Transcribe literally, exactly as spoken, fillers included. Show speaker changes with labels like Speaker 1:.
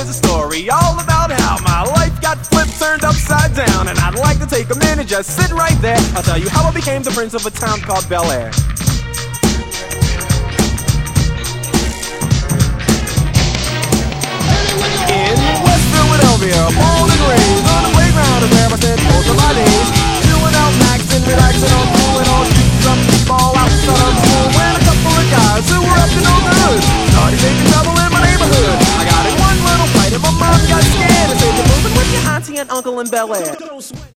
Speaker 1: Here's a story all about how my life got flipped, turned upside down, and I'd like to take a minute, just sit right there. I'll tell you how I became the prince of a town called Bel Air. In West Philadelphia, born and raised on the playground is where I spent most of my days. Chilling out, maxing, relaxing on pool, and on shooting some b-ball outside of school. When a couple of guys who were up to no good started making trouble in my neighborhood. I got in one little fight and my mom got scared and said, "You're moving with your auntie and uncle in Bel Air."